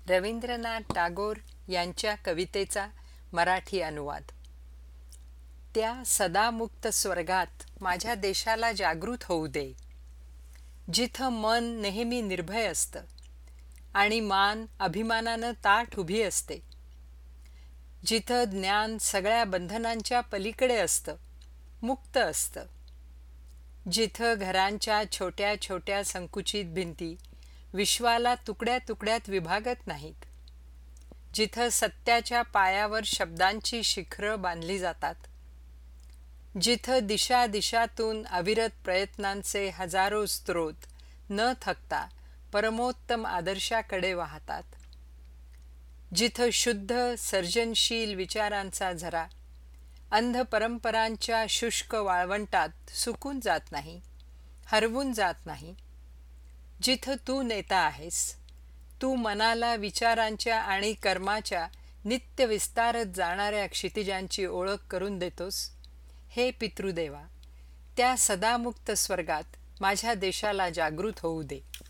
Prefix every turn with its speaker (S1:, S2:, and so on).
S1: रवींद्रनाथ टागोर यांच्या कवितेचा मराठी अनुवाद. त्या सदामुक्त स्वर्गात माझ्या देशाला जागृत होऊ दे, जिथं मन नेहमी निर्भय असतं आणि मान अभिमानानं ताठ उभी असते, जिथं ज्ञान सगळ्या बंधनांच्या पलीकडे असतं, मुक्त असतं, जिथं घरांच्या छोट्या छोट्या संकुचित भिंती विश्वाला तुकड्या तुकड्यात विभागत नाहीत, जिथं सत्याच्या पायावर शब्दांची शिखरं बांधली जातात, जिथं दिशा दिशातून अविरत प्रयत्नांचे हजारो स्रोत न थकता परमोत्तम आदर्शाकडे वाहतात, जिथं शुद्ध सर्जनशील विचारांचा झरा अंध परंपरांच्या शुष्क वाळवंटात सुकून जात नाही, हरवून जात नाही, जिथं तू नेता आहेस, तू मनाला विचारांच्या आणि कर्माच्या नित्य विस्तारत जाणाऱ्या क्षितिजांची ओळख करून देतोस, हे पितृदेवा, त्या सदामुक्त स्वर्गात माझ्या देशाला जागृत होऊ दे.